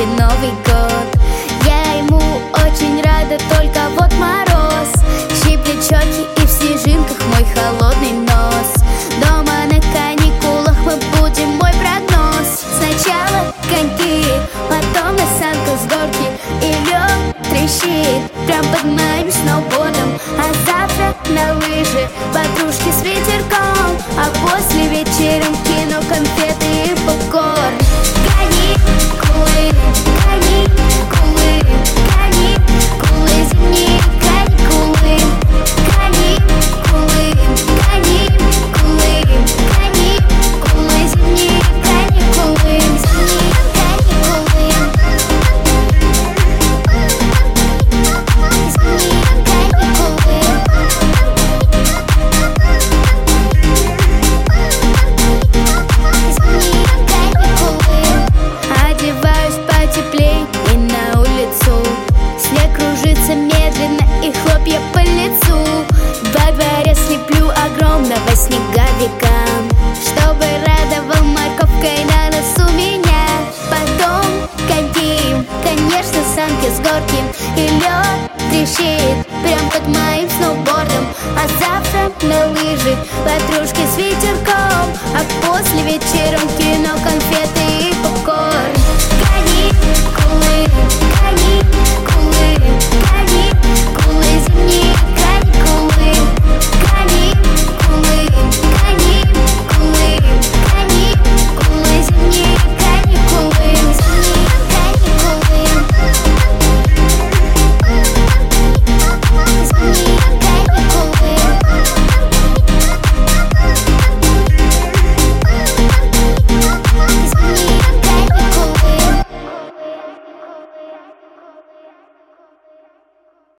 встречи Новый год. Я ему очень рада, только вот мороз щиплет щеки и в снежинках мой холодный нос. Дома на каникулах мы будем, мой прогноз. Сначала коньки, потом на санках с горки, и лед трещит прям под моим сноубордом. А завтра на лыжи, подружки с ветерком, а после вечером кино, конфеты и попкорн. Каникулы, каникулы, каникулы, зимние каникулы. Каникулы, каникулы, каникулы, зимние каникулы. Зимние каникулы. Зимние каникулы. Зимние каникулы. Одеваюсь потеплей и на улицу. Снег кружится медленно и хлопья по лицу. Во дворе слеплю огромного снеговика, чтобы радовал морковкой на носу меня. Потом коньки, конечно, санки с горки, и лед трещит прям под моим сноубордом. А завтра на лыжи, подружки с ветерком, а после вечером кино, конфеты и попкорн. Каникулы, каникулы.